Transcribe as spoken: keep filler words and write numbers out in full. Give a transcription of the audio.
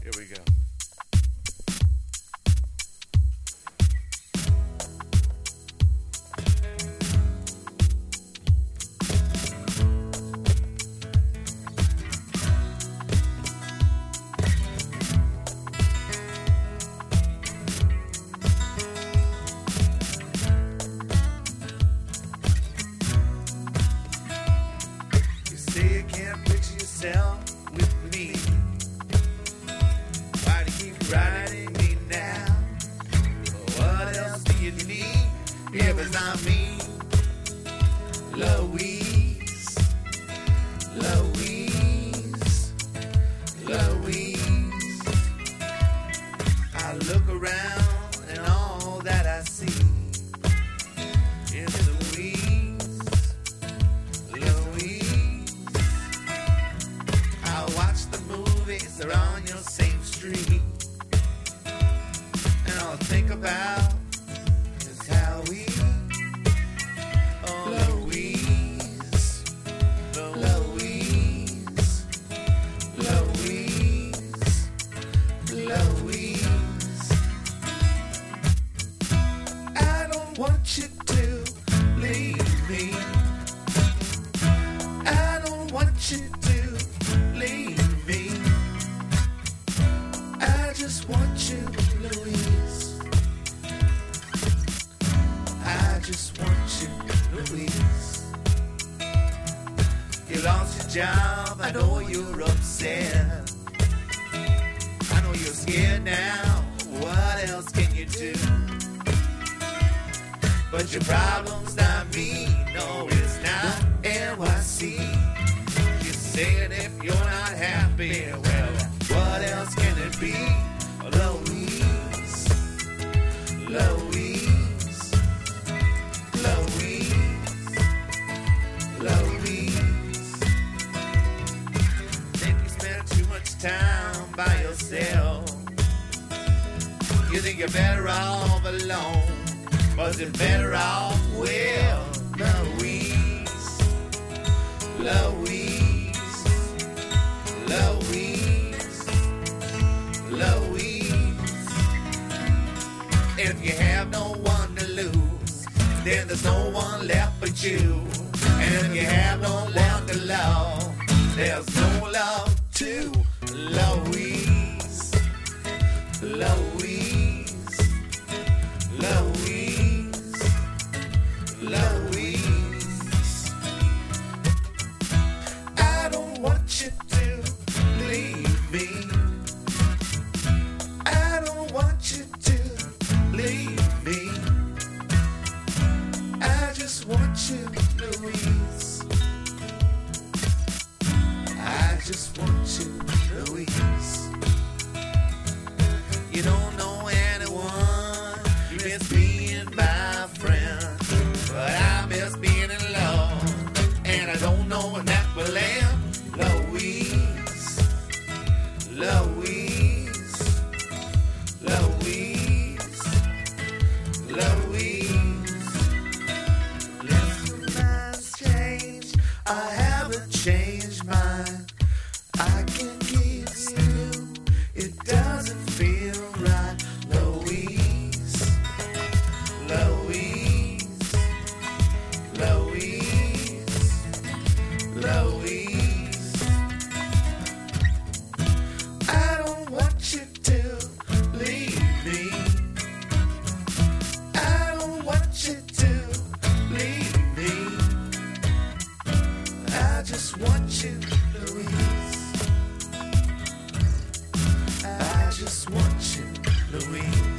Here we go. You say you can't picture yourself with me. Why do you keep writing me now? What else do you need if it's not me? Louise, Louise, Louise. I look around and all that I see is Louise, Louise. I watch the movies, they're on your same street, and all I think about is how we, oh Louise, Louise, Louise, Louise. I don't want you to leave me. I don't want you to leave me. I just want you, Louise. I just want you, Louise. You lost your job, I know you're upset. I know you're scared now, what else can you do? But your problem's not me, no it's not N Y C. You said if you're not happy, well, what else can it be? Louise, Louise, Louise, Louise. Think you spend too much time by yourself. You think you're better off alone. Was it better off with Louise, Louise, Louise, Louise? If you have no one to lose, then there's no one left but you. And if you have no one to love, there's no love to Louise, Louise, Louise, Louise. I don't want you to leave me. I don't want you to leave me. I just want you, Louise. I just want you, Louise. You don't know anyone, you miss being my friend, but I miss being in love, and I don't know when that will end. Louise, Louise, Louise, Louise. Listen, mine's changed, I haven't changed mine. I can give you, it doesn't feel right. Louise, Louise, Louise, Louise. I don't want you to leave me. I don't want you to leave me. I just want you, Louise. I just want you, Louise.